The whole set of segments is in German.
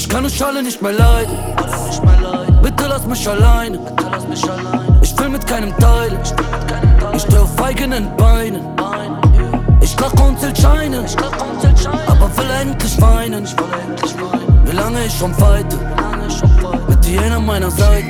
Ich kann euch alle nicht mehr leiden. Bitte lass mich alleine. Ich will mit keinem teilen. Ich steh auf eigenen Beinen. Ich lach und zähl Scheine, aber will endlich weinen. Wie lange ich schon fighte, mit dir an meiner Seite.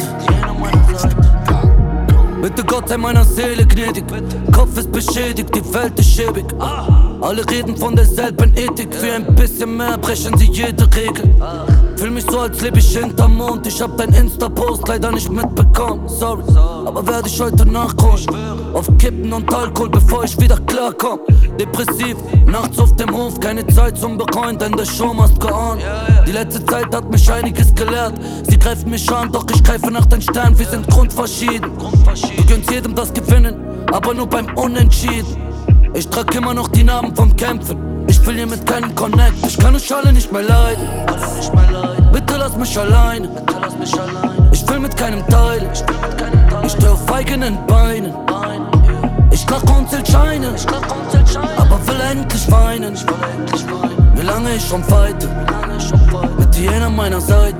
Bitte Gott sei meiner Seele gnädig. Kopf ist beschädigt, die Welt ist schäbig. Alle reden von derselben Ethik. Für ein bisschen mehr brechen sie jede Regel. Fühl mich so, als lebe ich hinterm Mond. Ich hab dein Insta-Post leider nicht mitbekommen. Sorry, aber werde ich heute nachholen. Auf Kippen und Alkohol, bevor ich wieder klarkomm. Depressiv, nachts auf dem Hof. Keine Zeit zum Bereuen, denn der Show must go on. Die letzte Zeit hat mich einiges gelehrt. Sie greifen mich an, doch ich greife nach den Sternen. Wir sind grundverschieden. Du gönnst jedem das Gewinnen, aber nur beim Unentschieden. Ich trag immer noch die Narben vom Kämpfen. Ich will hier mit keinem Connect. Ich kann euch alle nicht mehr leiden. Bitte lass mich alleine. Ich will mit keinem teilen. Ich steh auf eigenen Beinen. Ich lach und zähl Scheine, aber will endlich weinen. Wie lange ich schon fighte, mit dir an meiner Seite.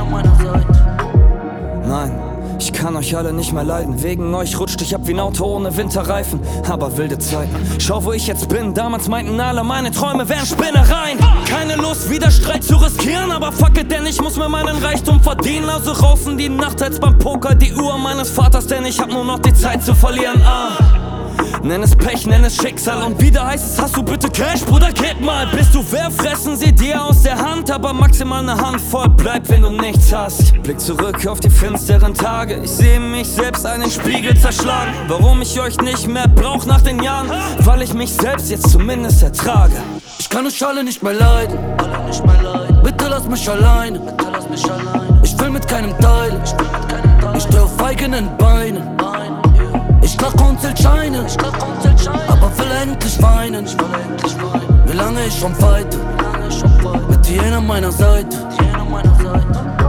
Nein, ich kann euch alle nicht mehr leiden. Wegen euch rutscht ich ab wie ein Auto ohne Winterreifen. Aber wilde Zeiten, schau wo ich jetzt bin. Damals meinten alle, meine Träume wären Spinnereien. Keine Lust, wieder Streit zu riskieren. Aber fuck it, denn ich muss mir meinen Reichtum verdienen. Also raus in die Nacht als beim Poker die Uhr meines Vaters. Denn ich hab nur noch die Zeit zu verlieren. Nenn es Pech, nenn es Schicksal. Und wieder heißt es, hast du bitte Cash, Bruder, gib mal. Bist du wer, fressen sie dir aus der Hand. Aber maximal eine Handvoll bleibt, wenn du nichts hast. Blick zurück auf die finsteren Tage. Ich sehe mich selbst einen Spiegel zerschlagen. Warum ich euch nicht mehr brauch nach den Jahren? Weil ich mich selbst jetzt zumindest ertrage. Ich kann euch alle nicht mehr leiden. Bitte lass mich alleine. Ich will mit keinem teilen. Ich steh auf eigenen Beinen. Ich lach und zähl Scheine, aber will endlich weinen. Wie lange ich schon fighte, mit dir an meiner Seite.